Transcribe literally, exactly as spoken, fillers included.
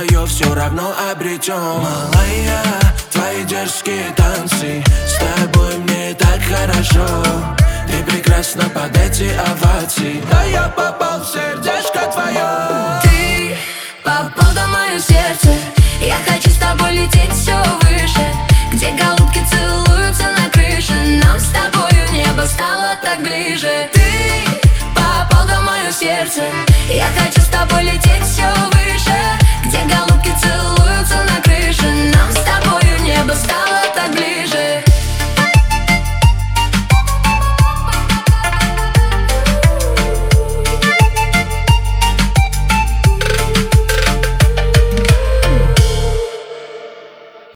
выиграю, все равно обретем. Малая, твои дерзкие танцы, с тобой мне так хорошо. Ты прекрасна под эти овации. Да я попал в сердечко твое. Ты попал в мое сердце. Я хочу с тобой лететь все выше, где голубки целуются на крыше. Нам с тобою небо стало так ближе. Ты попал в мое сердце. Я хочу с тобой лететь все выше,